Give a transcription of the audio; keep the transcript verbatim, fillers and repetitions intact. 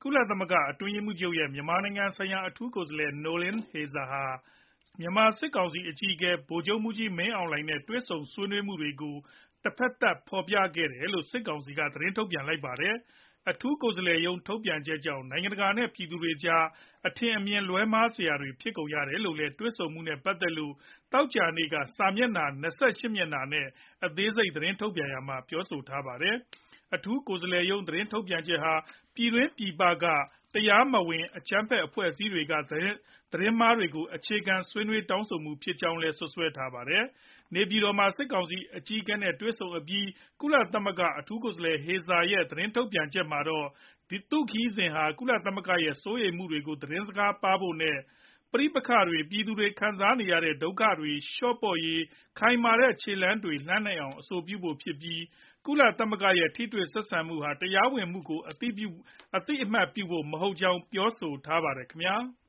ကုလသမဂ္ဂအတွင်းရေးမှူးချုပ်ရဲ့မြန်မာနိုင်ငံဆိုင်ရာအထူးကိုယ်စားလှယ် Noeleen Heyzer ဟာမြန်မာစစ်ကောင်စီအကြီးအကဲ ဗိုလ်ချုပ်မှူးကြီးမင်းအောင်လှိုင်နဲ့တွေ့ဆုံဆွေးနွေးမှုတွေကို တဖက်သတ်ဖော်ပြခဲ့တယ်လို့ စစ်ကောင်စီက သတင်းထုတ်ပြန်လိုက်ပါတယ်။ အထူးကိုယ်စားလှယ်ရုံးထုတ်ပြန်ချက်ကြောင့် နိုင်ငံတကာနဲ့ ပြည်သူတွေကြား အထင်အမြင်လွဲမှားစရာတွေဖြစ်ကုန်ရတယ်လို့လည်း တွေ့ဆုံမှုနဲ့ပတ်သက်လို့ သောကြာနေ့က စာမျက်နှာ ၂၈ မျက်နှာနဲ့ အသေးစိတ်သတင်းထုတ်ပြန်ရာမှာ ပြောဆိုထားပါတယ်။ အထူးကိုယ်စားလှယ်ရုံး သတင်းထုတ်ပြန်ချက်ဟာ ပြည်တွင်းပြည်ပက တရားမဝင်အကြမ်းဖက်အဖွဲ့အစည်းတွေက သတင်းမှားတွေကို အခြေခံဆွေးနွေးတောင်းဆိုမှုဖြစ်ကြောင်းလည်း စွပ်စွဲထားပါတယ်။ နေပြည်တော်မှာ စစ်ကောင်စီအကြီးအကဲနဲ့တွေ့ဆုံအပြီး ကုလသမဂ္ဂအထူးကိုယ်စားလှယ် Heyzer ရဲ့ သတင်းထုတ်ပြန်ချက်မှာတော့ သူ့ခရီးစဉ်ဟာ ကုလသမဂ္ဂရဲ့စိုးရိမ်မှုတွေကို သတင်းစကားပါးဖို့နဲ့ ပဋိပက္ခတွေ၊ ပြည်သူတွေခံစားနေရတဲ့ဒုက္ခတွေလျှော့ပေါ့ရေး ခိုင်မာတဲ့ခြေလှမ်းတွေလှမ်းနိုင်အောင် အဆိုပြုဖို့ဖြစ်ပြီး ကုလသမဂ္ဂရဲ့ ထိတွေ့ဆက်ဆံမှုဟာ တရားဝင်မှုကို အသိအမှတ်ပြုဖို့မဟုတ်ကြောင်း ပြောဆိုထားပါတယ်ခင်ဗျာ။